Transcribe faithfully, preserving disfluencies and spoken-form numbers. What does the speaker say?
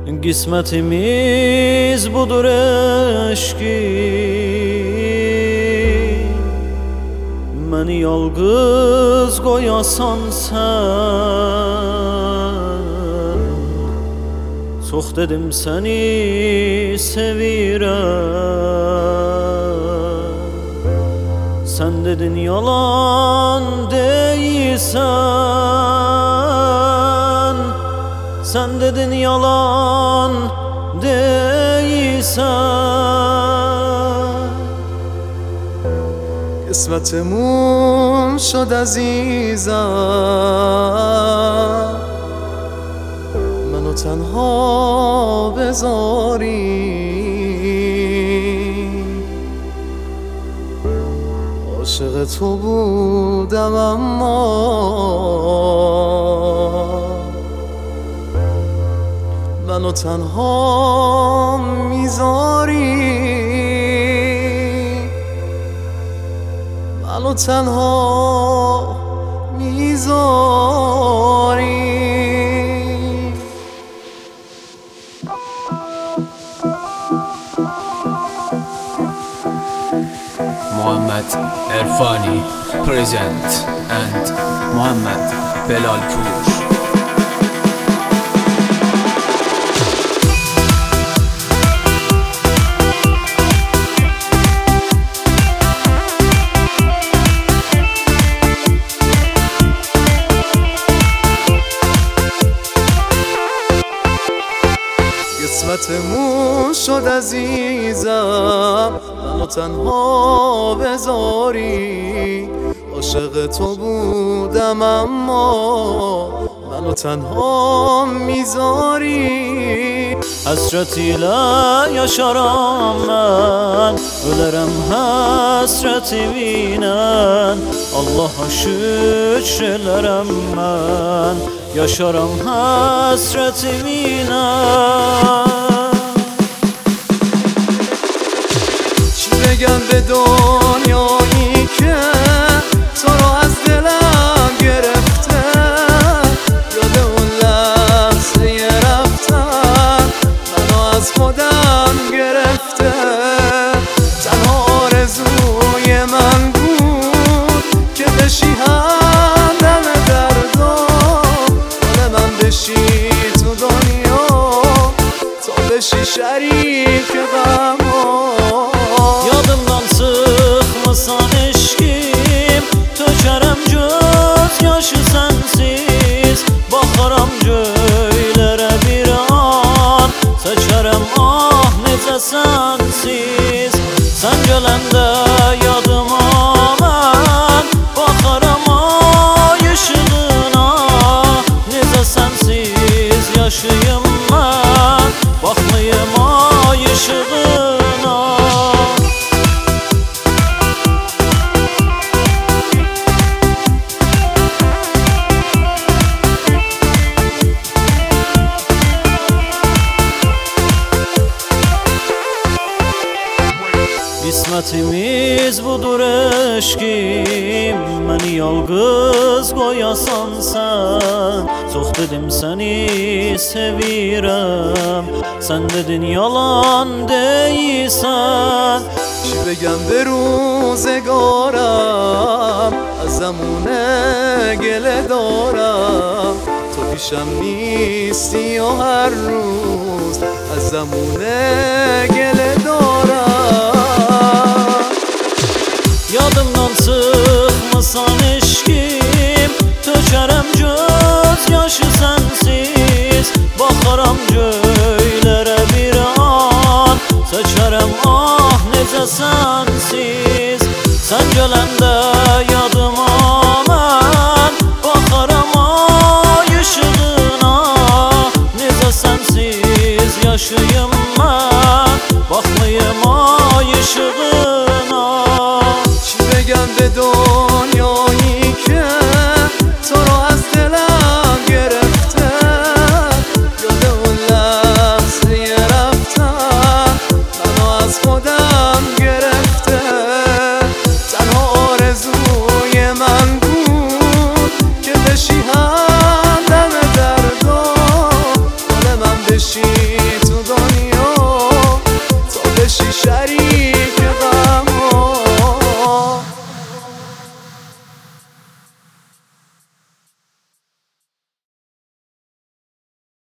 Qismətimiz budur eşqim, məni yalqız qoyasan sən. Çox dedim səni sevirəm, sən dedin yalan deyilsən. Sen dedin yalan değilsen. قسمتمون شد عزیزم، منو تنها بذاری. عاشق تو بودم اما منو تنها میذاری، منو تنها میذاری. Muhammad Erfani present and Muhammad Belalpur. قسمتمون شد عزیزم، منو تنها بذاری. عاشق تو بودم اما منو تنها میذاری. Həsrət ilə yaşaram mən, ölərəm həsrətiminlə. Allaha şükr elərəm mən, yaşaram həsrətiminlə. چی بگم به دنیایی که تو رو از دلم گرفته؟ یاد اون لحظه رفتن منو از خودم گرفته. تنها آرزوی من بود که بشی همدم دردم، مال من بشی تو دنیا، تو بشی شریک غمم. Yadımdan çıxmasan eşqim, tökərəm göz yaşı sənsiz. Baxaram göylərə bir an, çəkərəm ah necə sənsiz. Sən gələndə yadıma mən, baxaram ay işığına. Necə sənsiz yaşayım mən, baxmayım ay işığına. Qismətimiz budur eşqim, məni yalqız qoyasan sən. Çox dedim səni sevirəm, sən dedin yalan deyilsən. چی بگم به روزگارم، ازمونه گله دارم. تو پیشم نیستی و هر روز ازمونه گله دارم. Yadımdan çıxmasan eşqim, tökərəm göz yaşı sənsiz. Baxaram göylərə bir an, çəkərəm ah necə sənsiz. Sən gələndə yadıma mən, baxaram ay işığına. Necə sənsiz yaşayım mən, baxmayım ay işığına. چی بگم به دنیایی که تو دنیا